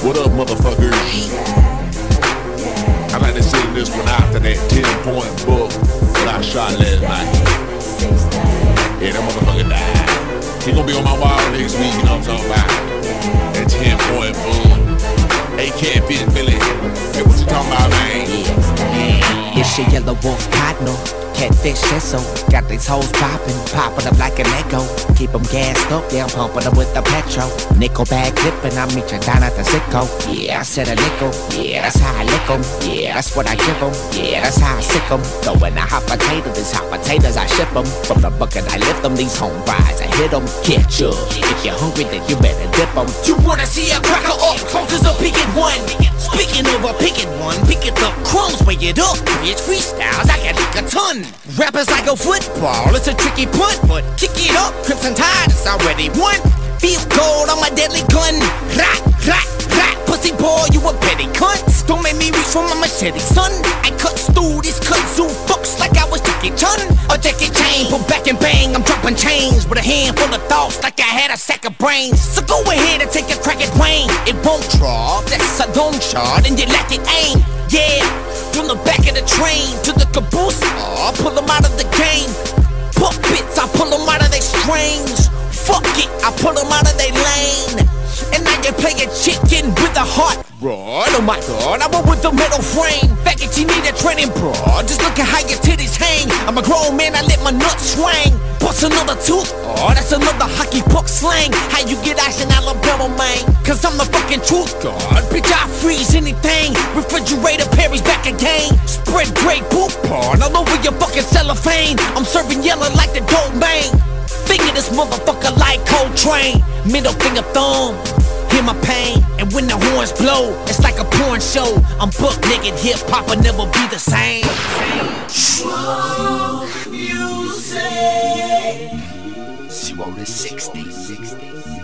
What up, motherfuckers? I'd like to send this one out to that 10-point book that I shot last night. Yeah, that motherfucker died. He gonna be on my wall next week, you know what I'm talking about? That 10-point book. Hey, Catfish Billy. Hey, what you talking about, man? It's your yellow wolf cardinal, catfish so got these hoes popping up like an echo. Keep them gassed up, yeah, I'm pumping them with the petrol. Nickel bag dipping, I meet you down at the Zipco. Yeah, I said a nickel, yeah, that's how I lick them. Yeah, that's what I give them, yeah, that's how I sick them. Throwing a hot potato, these hot potatoes I ship them. From the bucket I lift them, these home rides I hit them. Catch up, if you're hungry then you better dip them. You wanna see a cracker up close as a picking one. Speaking of a picking one, pick it up, crumbs, weigh it up. It's freestyles, I got like a ton. Rappers like a football, it's a tricky punt, but kick it up, Crimson Tide, it's already won. Feel gold on my deadly gun. Rah, rah, rah, pussy boy, you a petty cunt. Don't make me reach for my machete, son. I cut through these kudzu books like I was Jackie Chun. A Jackie Chain, pull back and bang, I'm dropping chains with a handful of thoughts like I had a sack of brains. So go ahead and take a crack at Wayne. It won't drop, that's a long shot, and you lack it aim. Yeah, from the back of the train to the caboose, I pull them out of the game. Puppets, I pull them out of their strings. Fuck it, I pull them out of their lane. And now you play a chicken with a heart rod. Oh my god, I'm with the metal frame. Back at you need a training broad. Just look at how your titties hang. I'm a grown man, I let my nuts swing. Bust another tooth, oh that's another hockey puck slang. How you get ice in Alabama, man? Cause I'm the fucking truth god. Bitch, I freeze anything. Refrigerator Perry's back again. Spread great poop porn all over your fucking cellophane. I'm serving yellow like the domain. Finger this motherfucker like Coltrane. Middle finger thumb, hear my pain. And when the horns blow, it's like a porn show. I'm buck naked, hip hop will never be the same. True music. 60.